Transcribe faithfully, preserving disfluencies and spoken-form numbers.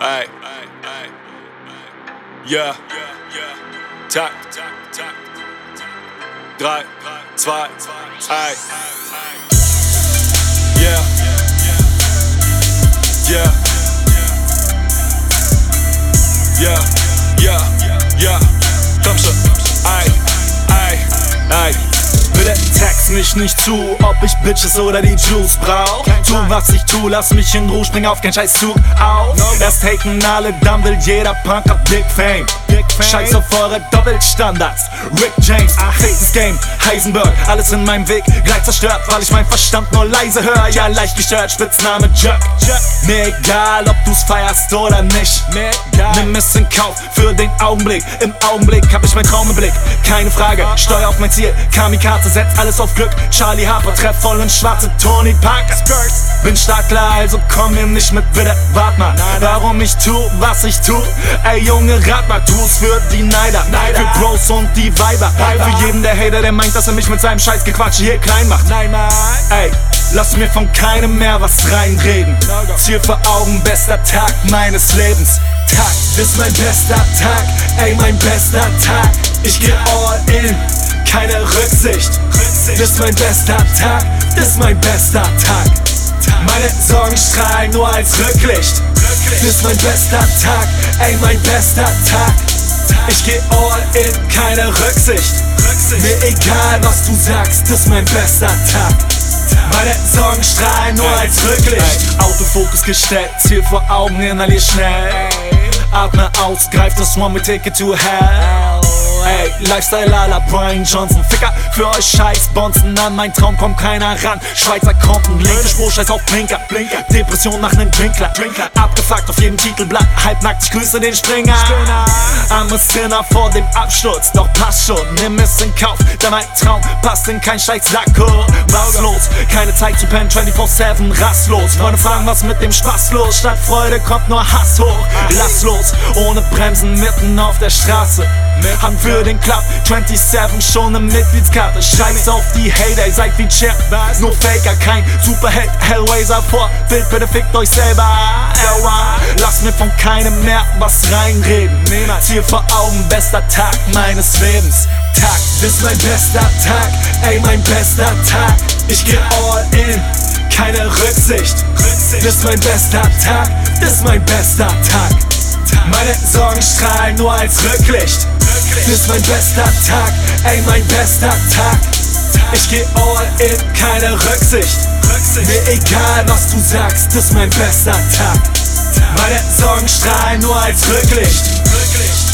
Ey, yeah, Tag, drei, zwei, ey, yeah, yeah, yeah, yeah, yeah, komm schon, ey, ey, ey. Bitte text mich nicht zu, ob ich Bitches oder die Juice brauch. Tu was ich tu, lass mich in Ruhe, spring auf kein scheiß Zug auf. Erst haten alle, dann will jeder Punk auf Big Fame. Scheiß auf eure Doppelstandards. Rick James, fetes Game, Heisenberg, alles in meinem Weg gleich zerstört, weil ich mein Verstand nur leise hör. Ja, leicht gestört, Spitzname Jerk. Mir egal, ob du's feierst oder nicht. Nimm es in Kauf für den Augenblick. Im Augenblick hab ich mein Traum im Blick. Keine Frage, steuer auf mein Ziel. Kamikaze, setz alles auf Glück. Charlie Harper, treff voll in schwarze Tony Parker. Bin stark klar, also komm mir nicht mit, bitte wart mal. Warum ich tu, was ich tu? Ey Junge, rat mal, tu's für die Neider, für Bros und die Weiber. Für jeden der Hater, der meint, dass er mich mit seinem scheiß Gequatsche hier klein macht. Nein, Mann. Ey, lass mir von keinem mehr was reinreden. Ziel vor Augen, bester Tag meines Lebens. Tag, das ist mein bester Tag, ey mein bester Tag. Ich geh all in, keine Rücksicht. Das ist mein bester Tag, das ist mein bester Tag. Meine Sorgen strahlen nur als Rücklicht. Das ist mein bester Tag, ey mein bester Tag. Ich geh all in, keine Rücksicht. Mir egal was du sagst, das ist mein bester Tag. Meine Sorgen strahlen nur als Rücklicht. Autofokus gestellt, Ziel vor Augen, inhalier schnell. Atme aus, greif das One, we take it to hell. Ey, Lifestyle à la Brian Johnson. Ficker, für euch scheiß Bonzen, an mein Traum kommt keiner ran. Schweizer Konten, linke Spur, scheiß auf Blinker. Depression nach nem Drinkler. Abgefuckt auf jedem Titelblatt, halbnackt, ich grüße den Springer. I'm a sinner vor dem Absturz, doch passt schon, nimm es in Kauf. Denn mein Traum passt in kein scheiß Sakko. Was los? Keine Zeit zu pennen, vierundzwanzig sieben, rastlos. Freunde fragen, was mit dem Spaß los? Statt Freude kommt nur Hass hoch. Lass los, ohne Bremsen, mitten auf der Straße. Hand für den Club, siebenundzwanzig schon ne Mitgliedskarte. Scheiß auf die Hater, ihr seid wie Champ, nur Faker, kein Superheld. Hellraiser vor, Bild, bitte fickt euch selber. Lass mir von keinem mehr was reinreden. Ziel vor Augen, bester Tag meines Lebens. Tag, das ist mein bester Tag, ey mein bester Tag. Ich geh all in, keine Rücksicht. Das ist mein bester Tag, das ist mein bester Tag. Meine Sorgen strahlen nur als Rücklicht. Das ist mein bester Tag, ey mein bester Tag. Ich geh all in, keine Rücksicht. Mir egal was du sagst, das ist mein bester Tag. Meine Sorgen strahlen nur als Rücklicht.